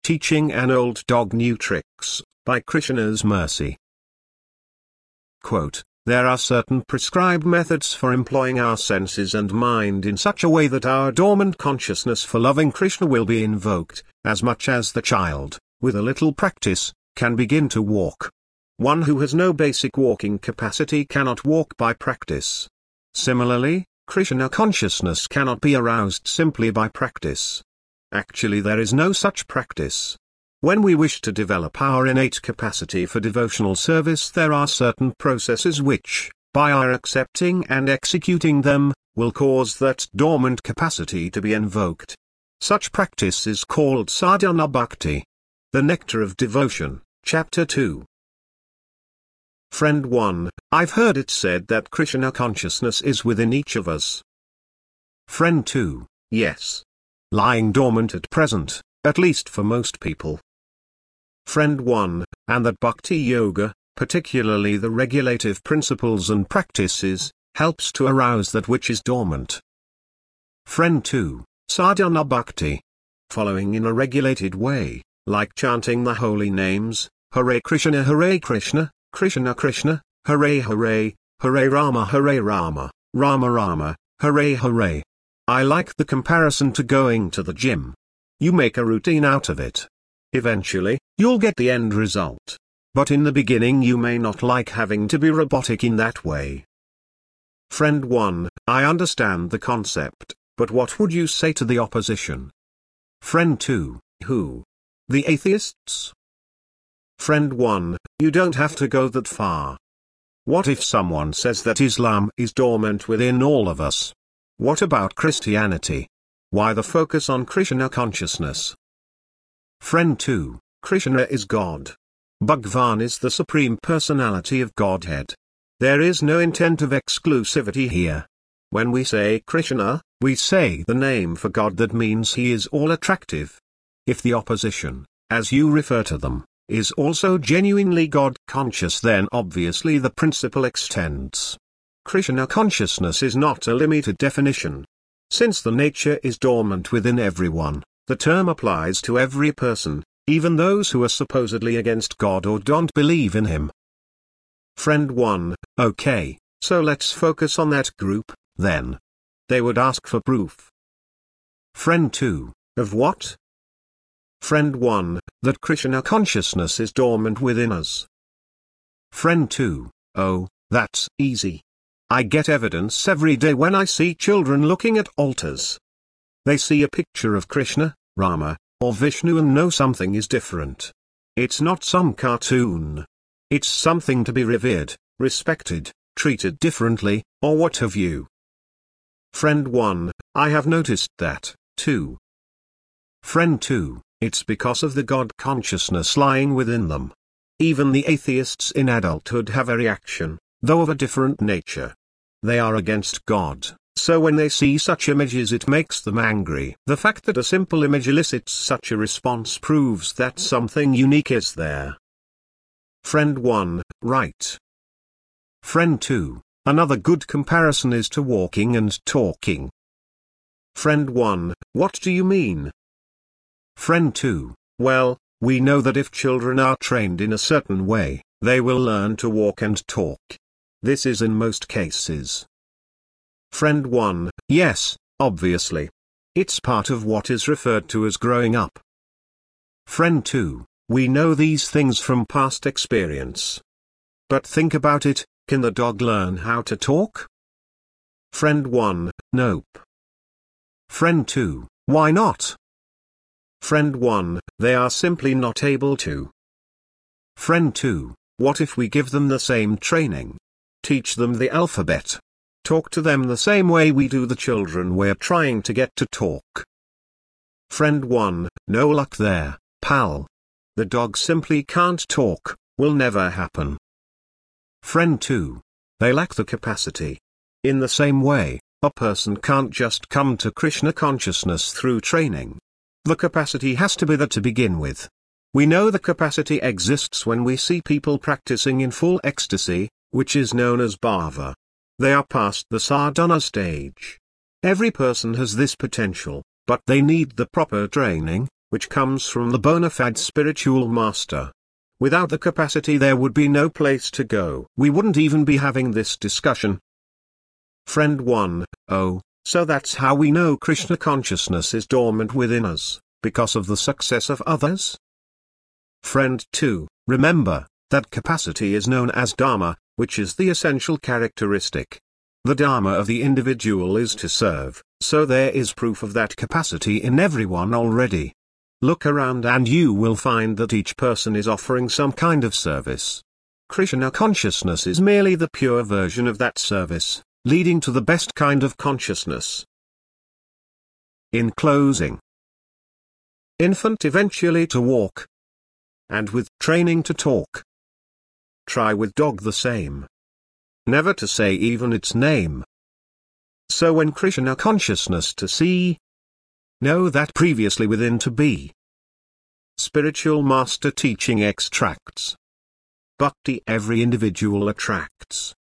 Teaching an Old Dog New Tricks, by Krishna's Mercy. Quote, there are certain prescribed methods for employing our senses and mind in such a way that our dormant consciousness for loving Krishna will be invoked, as much as the child, with a little practice, can begin to walk. One who has no basic walking capacity cannot walk by practice. Similarly, Krishna consciousness cannot be aroused simply by practice. Actually, there is no such practice. When we wish to develop our innate capacity for devotional service, there are certain processes which, by our accepting and executing them, will cause that dormant capacity to be invoked. Such practice is called sadhana bhakti. The Nectar of Devotion, Chapter 2. Friend 1, I've heard it said that Krishna consciousness is within each of us. Friend 2, yes. Lying dormant at present, at least for most people. Friend 1, and that Bhakti Yoga, particularly the regulative principles and practices, helps to arouse that which is dormant. Friend 2, Sadhana Bhakti. Following in a regulated way, like chanting the holy names, Hare Krishna, Krishna Krishna, Hare Hare, Hare Rama, Rama Rama, Hare Hare. I like the comparison to going to the gym. You make a routine out of it. Eventually, you'll get the end result. But in the beginning you may not like having to be robotic in that way. Friend 1, I understand the concept, but what would you say to the opposition? Friend 2, who? The atheists? Friend 1, you don't have to go that far. What if someone says that Islam is dormant within all of us? What about Christianity? Why the focus on Krishna consciousness? Friend 2, Krishna is God. Bhagwan is the Supreme Personality of Godhead. There is no intent of exclusivity here. When we say Krishna, we say the name for God that means he is all-attractive. If the opposition, as you refer to them, is also genuinely God-conscious, then obviously the principle extends. Krishna consciousness is not a limited definition. Since the nature is dormant within everyone, the term applies to every person, even those who are supposedly against God or don't believe in him. Friend 1, okay, so let's focus on that group, then. They would ask for proof. Friend 2, of what? Friend 1, that Krishna consciousness is dormant within us. Friend 2, oh, that's easy. I get evidence every day when I see children looking at altars. They see a picture of Krishna, Rama, or Vishnu and know something is different. It's not some cartoon. It's something to be revered, respected, treated differently, or what have you. Friend 1, I have noticed that, too. Friend 2, it's because of the God consciousness lying within them. Even the atheists in adulthood have a reaction, though of a different nature. They are against God, so when they see such images it makes them angry. The fact that a simple image elicits such a response proves that something unique is there. Friend 1, right. Friend 2, another good comparison is to walking and talking. Friend 1, what do you mean? Friend 2, well, we know that if children are trained in a certain way, they will learn to walk and talk. This is in most cases. Friend 1, yes, obviously. It's part of what is referred to as growing up. Friend 2, we know these things from past experience. But think about it, can the dog learn how to talk? Friend 1, nope. Friend 2, why not? Friend 1, they are simply not able to. Friend 2, what if we give them the same training? Teach them the alphabet. Talk to them the same way we do the children we're trying to get to talk. Friend 1, no luck there, pal. The dog simply can't talk, will never happen. Friend 2, they lack the capacity. In the same way, a person can't just come to Krishna consciousness through training. The capacity has to be there to begin with. We know the capacity exists when we see people practicing in full ecstasy, which is known as bhava. They are past the sadhana stage. Every person has this potential, but they need the proper training, which comes from the bona fide spiritual master. Without the capacity there would be no place to go. We wouldn't even be having this discussion. Friend 1, oh, so that's how we know Krishna consciousness is dormant within us, because of the success of others? Friend 2, remember, that capacity is known as Dharma, which is the essential characteristic. The Dharma of the individual is to serve, so there is proof of that capacity in everyone already. Look around and you will find that each person is offering some kind of service. Krishna consciousness is merely the pure version of that service, leading to the best kind of consciousness. In closing, infant eventually to walk, and with training to talk. Try with dog the same. Never to say even its name. So when Krishna consciousness to see, know that previously within to be. Spiritual master teaching extracts. Bhakti every individual attracts.